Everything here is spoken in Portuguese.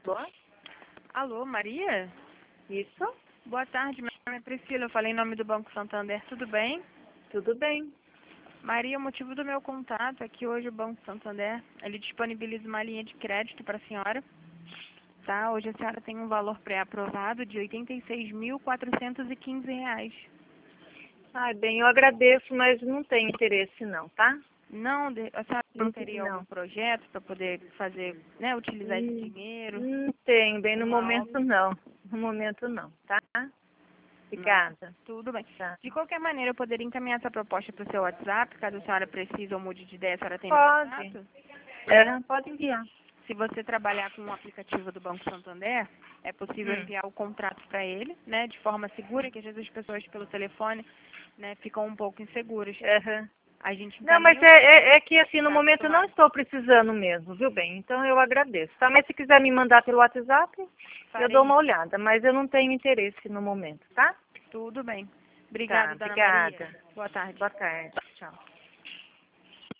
Boa. Alô, Maria? Isso? Boa tarde, meu nome é Priscila, eu falei em nome do Banco Santander, tudo bem? Tudo bem. Maria, o motivo do meu contato é que hoje o Banco Santander, ele disponibiliza uma linha de crédito para a senhora, tá? Hoje a senhora tem um valor pré-aprovado de R$ 86.415. Ai, bem, eu agradeço, mas não tenho interesse não, tá? Não, a senhora não teria algum Não. projeto para poder fazer, né, utilizar esse dinheiro? Não tenho, bem, no Uma momento obra? não. No momento não, tá? Não. Obrigada. Tudo bem. Tá. De qualquer maneira, eu poderia encaminhar essa proposta para o seu WhatsApp, caso a senhora precise ou mude de ideia, a senhora tem meu Pode. contato? Pode enviar. Se você trabalhar com o aplicativo do Banco Santander, é possível enviar o contrato para ele, né, de forma segura, que às vezes as pessoas pelo telefone, né, ficam um pouco inseguras. Aham. A gente Não, mas encaminha o é que assim, no tá momento eu não acostumado. estou precisando mesmo, viu bem? Então eu agradeço, tá? Mas se quiser me mandar pelo WhatsApp, eu dou Farei uma isso. olhada, mas eu não tenho interesse no momento, tá? Tudo bem. Obrigada, Tá, dona Maria. obrigada. Boa tarde. Boa tarde. Tchau.